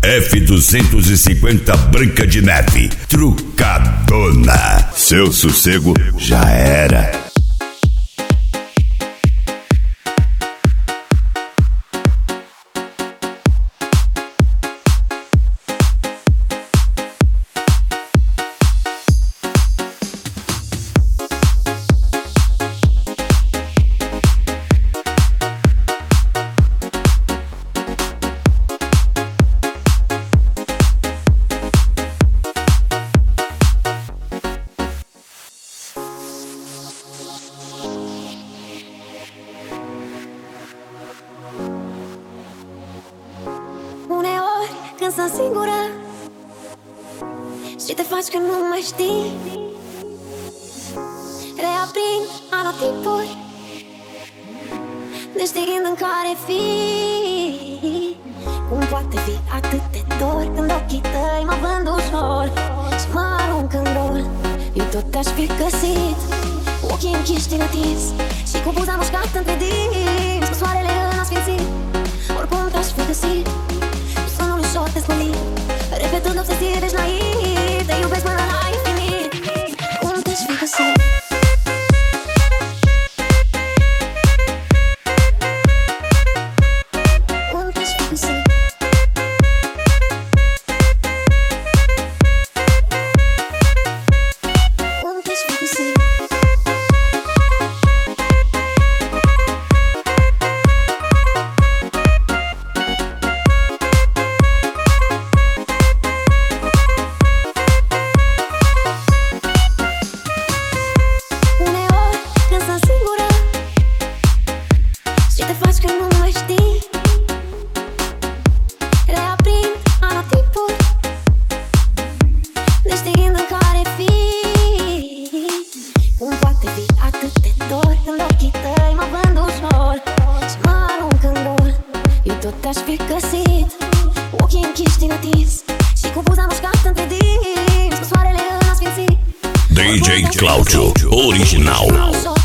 F250 Branca de Neve, trucadona. Seu sossego já era. Uneori când sunt singură și te faci că nu mai știi, reaprind anotipuri, neștiind în care fii. Cum poate fi atât de dor când ochii tăi mă vând ușor și mă arunc în rol? Eu tot te-aș fi găsit, ochii închiși din atins și cu buza mușcat între dinți, cu soarele în asfințit. Oricum te-aș fi găsit, sonul ușor te smălit, repetând obsesiv, ești naiv, te iubesc până la infinit. Cum te-aș fi găsit? Te faci că nu mai știi, reaprind anotipuri, neștiind în care fii. Cum poate fi atât de dor când ochii tăi mă vând ușor și mă arunc în rol? Eu tot te-aș fi găsit, ochii închiși din atins și cu buza mușcat între dinți, cu soarele în asfințit. DJ Claudiu, original.